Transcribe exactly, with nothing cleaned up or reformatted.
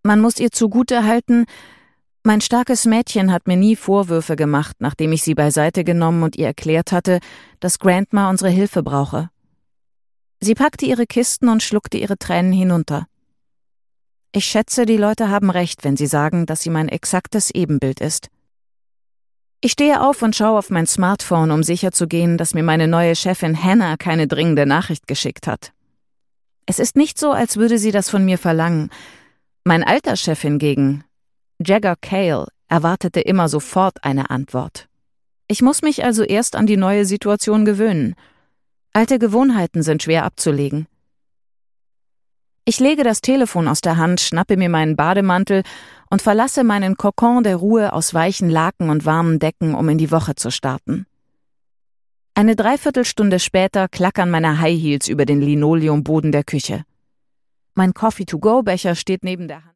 Man muss ihr zugutehalten, mein starkes Mädchen hat mir nie Vorwürfe gemacht, nachdem ich sie beiseite genommen und ihr erklärt hatte, dass Grandma unsere Hilfe brauche. Sie packte ihre Kisten und schluckte ihre Tränen hinunter. Ich schätze, die Leute haben recht, wenn sie sagen, dass sie mein exaktes Ebenbild ist. Ich stehe auf und schaue auf mein Smartphone, um sicherzugehen, dass mir meine neue Chefin Hannah keine dringende Nachricht geschickt hat. Es ist nicht so, als würde sie das von mir verlangen. Mein alter Chef hingegen, Jagger Cale, erwartete immer sofort eine Antwort. Ich muss mich also erst an die neue Situation gewöhnen. Alte Gewohnheiten sind schwer abzulegen. Ich lege das Telefon aus der Hand, schnappe mir meinen Bademantel und verlasse meinen Kokon der Ruhe aus weichen Laken und warmen Decken, um in die Woche zu starten. Eine Dreiviertelstunde später klackern meine High Heels über den Linoleumboden der Küche. Mein Coffee-to-go-Becher steht neben der Hand.